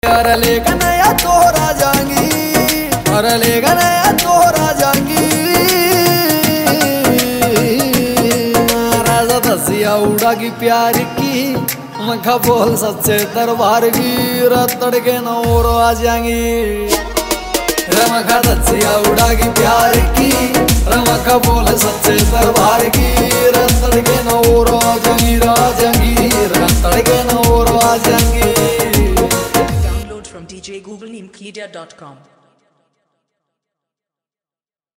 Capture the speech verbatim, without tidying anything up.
अरे लेगा नया तोहरा जाएंगी, अरे लेगा नया तोहरा जाएंगी। राजा दसिया उड़ा की प्यार की, मखा बोल सच्चे दरबार की, रतड़ के नौर आ जाएंगी। रमखा दसिया उड़ा की प्यार की, रमखा बोल सच्चे दरबार की, रतड़ के नौर आ जाएंगी, राजांगी रतड़ के नौर आ जाएंगी। From D J Google Media dot com